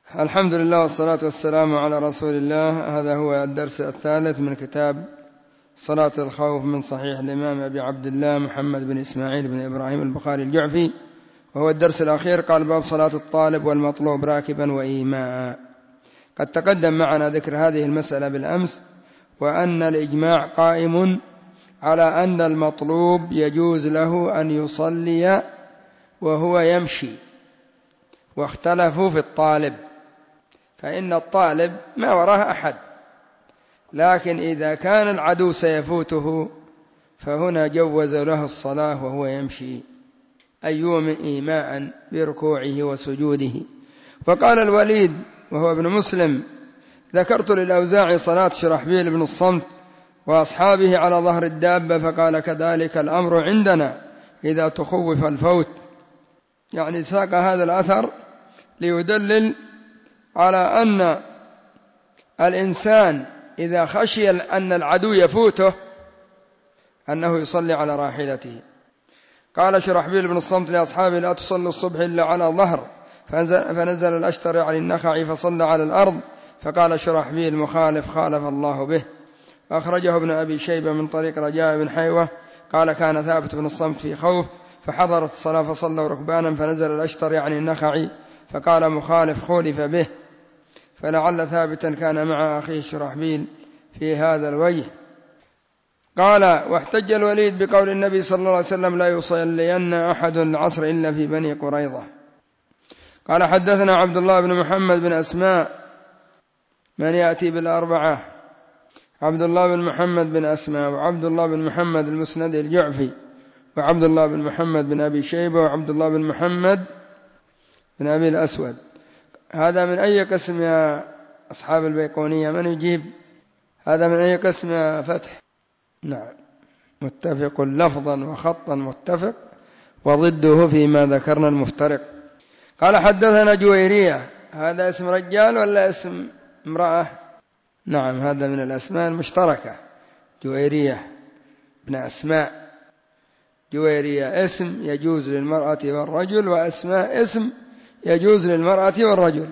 الحمد لله والصلاة والسلام على رسول الله. هذا هو الدرس الثالث من كتاب صلاة الخوف من صحيح الإمام أبي عبد الله محمد بن إسماعيل بن إبراهيم البخاري الجعفي، وهو الدرس الأخير. قال: باب صلاة الطالب والمطلوب راكبا وإيماء. قد تقدم معنا ذكر هذه المسألة بالأمس، وأن الإجماع قائم على أن المطلوب يجوز له أن يصلي وهو يمشي، واختلفوا في الطالب، فإن الطالب ما وراه أحد، لكن إذا كان العدو سيفوته فهنا جوز له الصلاة وهو يمشي، أي يومئ إيماء بركوعه وسجوده. وقال الوليد وهو ابن مسلم: ذكرت للأوزاعي صلاة شرحبيل بن الصمت وأصحابه على ظهر الدابة، فقال: كذلك الأمر عندنا إذا تخوف الفوت. يعني ساق هذا الأثر ليدلل على أن الإنسان إذا خشي أن العدو يفوته أنه يصلي على راحلته. قال شرحبيل بن الصمت لأصحابه: لا تصلوا الصبح إلا على ظهر، فنزل الأشتر عن النخع فصلى على الأرض، فقال شرحبيل: مخالف خالف الله به. أخرجه ابن أبي شيبة من طريق رجاء بن حيوة قال: كان ثابت بن الصمت في خوف فحضرت الصلاة فصلوا ركبانا، فنزل الأشتر عن النخع فقال: مخالف خولف به. فلعل ثابتا كان مع أخيه شرحبيل في هذا الوجه. قال: واحتج الوليد بقول النبي صلى الله عليه وسلم: لا يصلين أحد العصر إلا في بني قريظة. قال: حدثنا عبد الله بن محمد بن أسماء، من يأتي بالأربعة: عبد الله بن محمد بن أسماء، وعبد الله بن محمد المسند الجعفي، وعبد الله بن محمد بن أبي شيبة، وعبد الله بن محمد بن أبي الأسود. هذا من أي قسم يا أصحاب البيقونية؟ من يجيب؟ هذا من أي قسم يا فتح؟ نعم، متفق لفظا وخطا متفق، وضده فيما ذكرنا المفترق. قال: حدثنا جويرية. هذا اسم رجال ولا اسم امرأة؟ نعم، هذا من الأسماء المشتركة، جويرية بن أسماء. جويرية اسم يجوز للمرأة والرجل، وأسماء اسم يجوز للمرأة والرجل.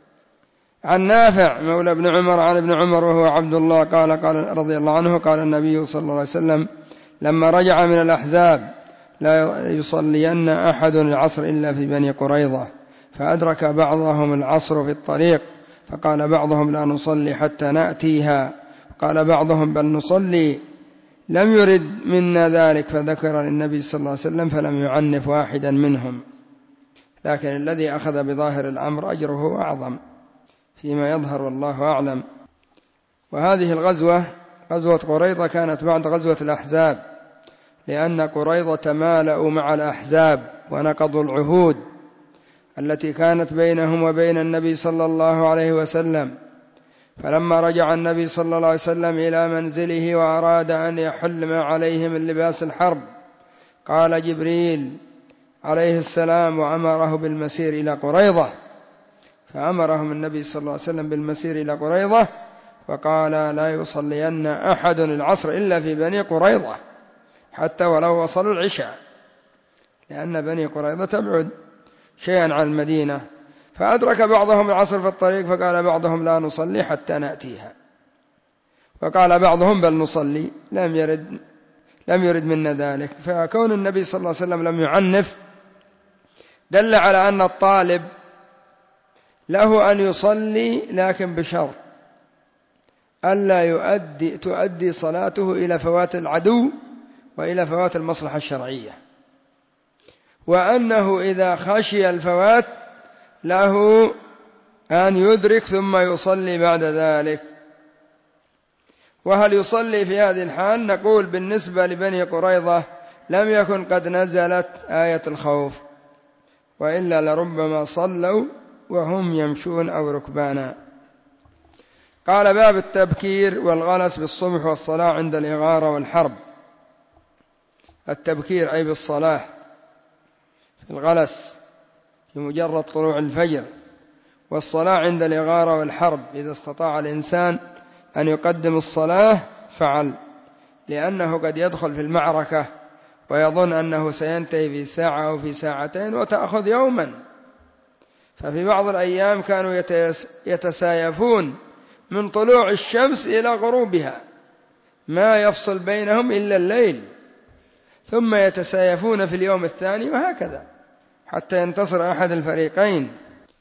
عن نافع مولى ابن عمر عن ابن عمر وهو عبد الله قال رضي الله عنه: قال النبي صلى الله عليه وسلم لما رجع من الأحزاب: لا يصلين أحد العصر إلا في بني قريظة. فأدرك بعضهم العصر في الطريق، فقال بعضهم: لا نصلي حتى نأتيها. قال بعضهم: بل نصلي. لم يرد منا ذلك، فذكر للنبي صلى الله عليه وسلم فلم يعنف واحدا منهم. لكن الذي أخذ بظاهر الأمر أجره أعظم فيما يظهر، والله أعلم. وهذه الغزوة غزوة قريظة كانت بعد غزوة الأحزاب، لأن قريظة تمالأوا مع الأحزاب ونقضوا العهود التي كانت بينهم وبين النبي صلى الله عليه وسلم. فلما رجع النبي صلى الله عليه وسلم إلى منزله وأراد أن يحل ما عليه من لباس الحرب، قال جبريل عليه السلام وأمره بالمسير إلى قريظة، فأمرهم النبي صلى الله عليه وسلم بالمسير إلى قريظة، وقال: لا يصلين أحد العصر إلا في بني قريظة حتى ولو وصلوا العشاء، لأن بني قريظة تبعد شيئا عن المدينة. فأدرك بعضهم العصر في الطريق، فقال بعضهم: لا نصلي حتى نأتيها. وقال بعضهم: بل نصلي. لم يرد منا ذلك. فكون النبي صلى الله عليه وسلم لم يعنف دل على أن الطالب له أن يصلي، لكن بشرط ألا تؤدي صلاته إلى فوات العدو وإلى فوات المصلحة الشرعية، وأنه إذا خشي الفوات له أن يدرك ثم يصلي بعد ذلك. وهل يصلي في هذه الحال؟ نقول بالنسبة لبني قريظة لم يكن قد نزلت آية الخوف، وإلا لربما صلوا وهم يمشون أو ركبانا. قال: باب التبكير والغلس بالصبح والصلاة عند الإغارة والحرب. التبكير أي بالصلاة، في الغلس في مجرد طلوع الفجر، والصلاة عند الإغارة والحرب. إذا استطاع الإنسان أن يقدم الصلاة فعل، لأنه قد يدخل في المعركة ويظن أنه سينتهي في ساعة أو في ساعتين وتأخذ يوما، ففي بعض الأيام كانوا يتسايفون من طلوع الشمس إلى غروبها، ما يفصل بينهم إلا الليل، ثم يتسايفون في اليوم الثاني، وهكذا حتى ينتصر أحد الفريقين.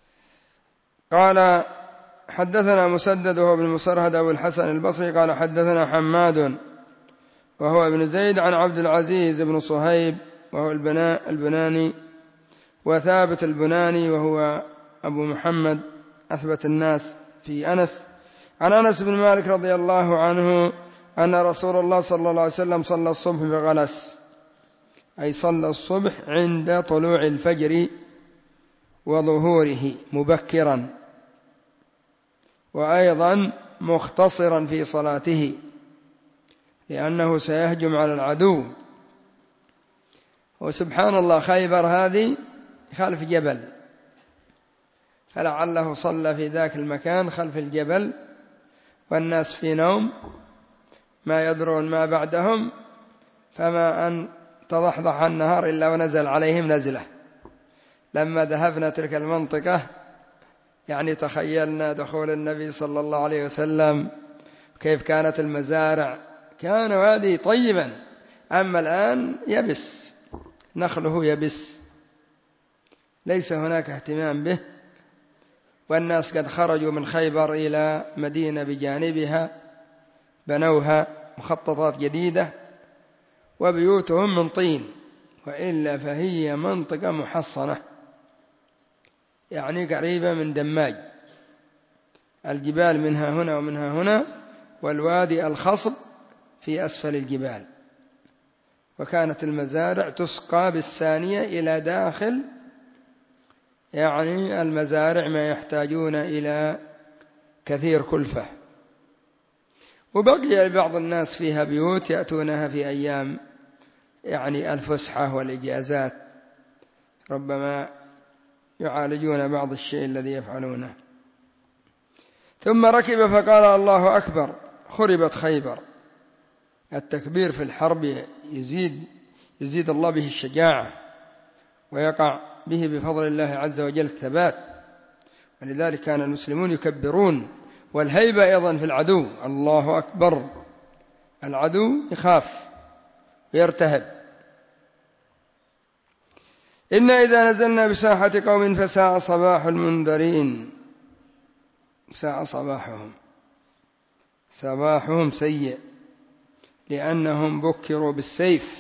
قال حدثنا مسدد وهو ابن مسرهد أبو الحسن البصري قال حدثنا حماد وهو ابن زيد عن عبد العزيز بن صهيب وهو البناني، وثابت البناني وهو أبو محمد أثبت الناس في أنس، عن أنس بن مالك رضي الله عنه أن رسول الله صلى الله عليه وسلم صلى الصبح بغلس، أي صلى الصبح عند طلوع الفجر وظهوره مبكرا، وأيضا مختصرا في صلاته لأنه سيهجم على العدو. وسبحان الله خيبر هذه خلف جبل، فلعله صلى في ذاك المكان خلف الجبل والناس في نوم ما يدرون ما بعدهم، فما أن تضحضح النهار إلا ونزل عليهم نزلة. لما ذهبنا تلك المنطقة يعني تخيلنا دخول النبي صلى الله عليه وسلم، كيف كانت المزارع، كان وادي طيبا، أما الآن يبس، نخله يبس، ليس هناك اهتمام به، والناس قد خرجوا من خيبر إلى مدينة بجانبها بنوها مخططات جديدة وبيوتهم من طين، وإلا فهي منطقة محصنة يعني قريبة من دماج، الجبال منها هنا ومنها هنا، والوادي الخصب في أسفل الجبال. وكانت المزارع تسقى بالثانية إلى داخل يعني المزارع ما يحتاجون إلى كثير كلفة. وبقي بعض الناس فيها بيوت يأتونها في أيام يعني الفسحة والإجازات، ربما يعالجون بعض الشيء الذي يفعلونه. ثم ركب فقال الله أكبر، خربت خيبر. التكبير في الحرب يزيد الله به الشجاعة، ويقع به بفضل الله عز وجل الثبات، ولذلك كان المسلمون يكبرون. والهيبة أيضا في العدو، الله أكبر، العدو يخاف ويرتهب. إن إذا نزلنا بساحة قوم فساء صباح المنذرين، ساء صباحهم سيء، لأنهم بكروا بالسيف،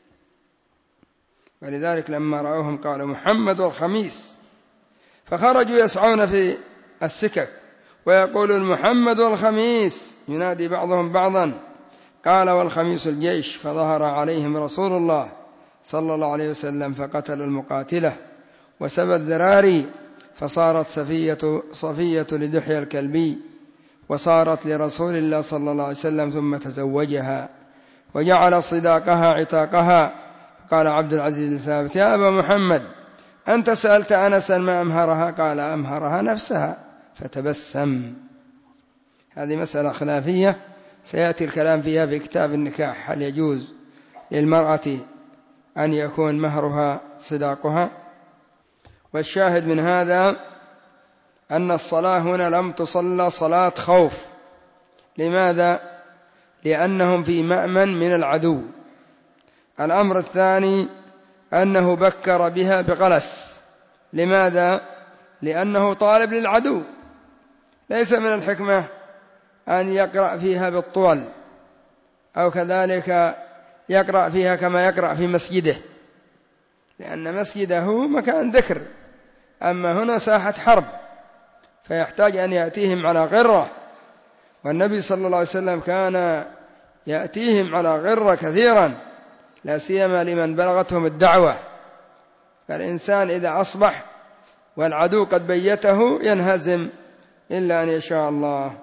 ولذلك لما رأوهم قالوا محمد والخميس، فخرجوا يسعون في السكك ويقولون محمد والخميس، ينادي بعضهم بعضا. قال والخميس الجيش، فظهر عليهم رسول الله صلى الله عليه وسلم فقتل المقاتلة وسبى الذراري، فصارت صفية لدحية الكلبي، وصارت لرسول الله صلى الله عليه وسلم، ثم تزوجها وجعل صداقها عتاقها. قال عبد العزيز الثابت يا أبا محمد أنت سألت أنسا ما أمهرها؟ قال أمهرها نفسها، فتبسم. هذه مسألة خلافية سيأتي الكلام فيها في كتاب النكاح، هل يجوز للمرأة أن يكون مهرها صداقها؟ والشاهد من هذا أن الصلاة هنا لم تصلى صلاة خوف. لماذا؟ لأنهم في مأمن من العدو. الأمر الثاني أنه بكر بها بغلس. لماذا؟ لأنه طالب للعدو، ليس من الحكمة أن يقرأ فيها بالطول، أو كذلك يقرأ فيها كما يقرأ في مسجده، لأن مسجده مكان ذكر، أما هنا ساحة حرب، فيحتاج أن يأتيهم على غرة، والنبي صلى الله عليه وسلم كان يأتيهم على غرة كثيرا، لا سيما لمن بلغتهم الدعوة. فالإنسان إذا أصبح والعدو قد بيته ينهزم إلا أن يشاء الله.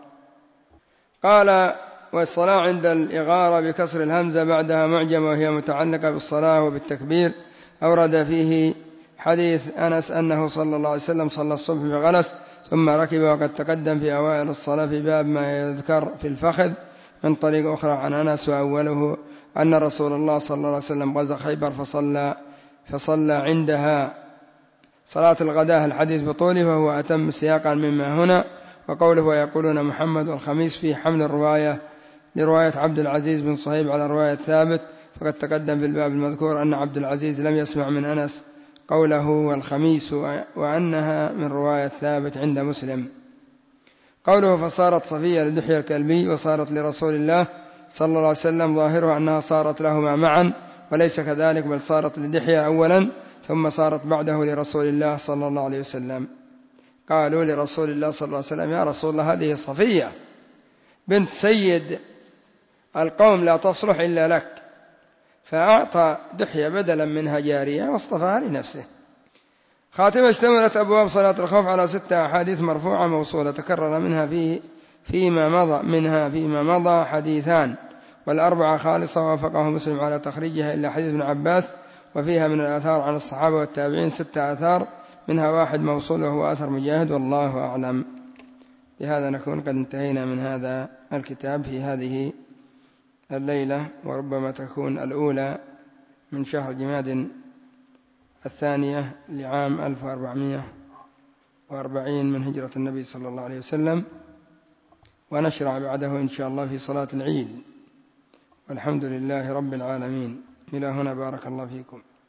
قال والصلاة عند الإغارة بكسر الهمزة بعدها معجمة وهي متعلقة بالصلاة وبالتكبير. أورد فيه حديث أنس أنه صلى الله عليه وسلم صلى الصبح بغلس ثم ركب، وقد تقدم في أوائل الصلاة في باب ما يذكر في الفخذ من طريق أخرى عن أنس، وأوله أن رسول الله صلى الله عليه وسلم غزا خيبر فصلى عندها صلاة الغداء الحديث بطوله فهو أتم سياقا مما هنا. وقوله ويقولون محمد والخميس فيه حمل الرواية لرواية عبد العزيز بن صهيب على رواية ثابت، فقد تقدم في الباب المذكور أن عبد العزيز لم يسمع من أنس قوله والخميس وأنها من رواية ثابت عند مسلم. قوله فصارت صفية لدحية الكلبي وصارت لرسول الله صلى الله عليه وسلم ظاهرها أنها صارت لهما معا، وليس كذلك، بل صارت لدحية أولا ثم صارت بعده لرسول الله صلى الله عليه وسلم. قالوا لرسول الله صلى الله عليه وسلم يا رسول الله هذه صفية بنت سيد القوم لا تصلح إلا لك، فأعطى دحية بدلا منها جارية واصطفاها لنفسه. خاتمة اشتملت أبواب صلاة الخوف على 6 أحاديث مرفوعة موصولة تكرر فيما مضى حديثان، والأربعة خالصة وافقه مسلم على تخريجها إلا حديث ابن عباس، وفيها من الآثار عن الصحابة والتابعين 6 آثار، منها 1 موصول وهو أثر مجاهد، والله أعلم. بهذا نكون قد انتهينا من هذا الكتاب في هذه الليلة، وربما تكون الأولى من شهر جماد الثانية لعام 1440 من هجرة النبي صلى الله عليه وسلم، ونشرع بعده إن شاء الله في صلاة العيد، والحمد لله رب العالمين. إلى هنا بارك الله فيكم.